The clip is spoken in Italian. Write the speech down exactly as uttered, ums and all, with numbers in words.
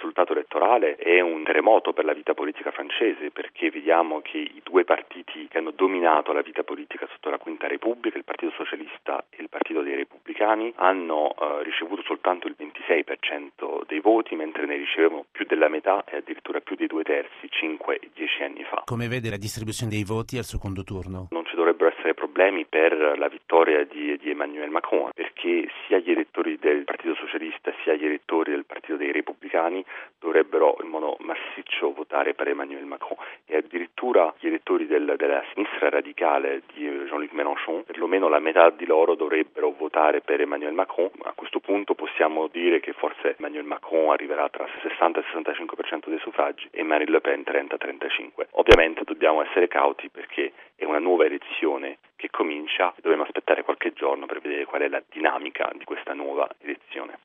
risultato elettorale è un terremoto per la vita politica francese, perché vediamo che i due partiti che hanno dominato la vita politica sotto la Quinta Repubblica, il Partito Socialista e il Partito dei Repubblicani, hanno eh, ricevuto soltanto il ventisei per cento dei voti, mentre ne ricevevano più della metà e addirittura più dei due terzi cinque e dieci anni fa. Come vede la distribuzione dei voti al secondo turno? Non ci dovrebbero essere problemi per la vittoria di, di Emmanuel Macron, perché sia gli elettori del Partito Socialista sia gli elettori del Partito dei Repubblicani dovrebbero in modo massiccio votare per Emmanuel Macron, e addirittura gli elettori del, della sinistra radicale di Jean-Luc Mélenchon, perlomeno la metà di loro dovrebbero votare per Emmanuel Macron. A questo punto possiamo dire che forse Emmanuel Macron arriverà tra il sessanta e il sessantacinque per cento dei suffragi e Marine Le Pen trenta trentacinque. Ovviamente dobbiamo essere cauti, perché è una nuova elezione che comincia e dovremo aspettare qualche giorno per vedere qual è la dinamica di questa nuova elezione.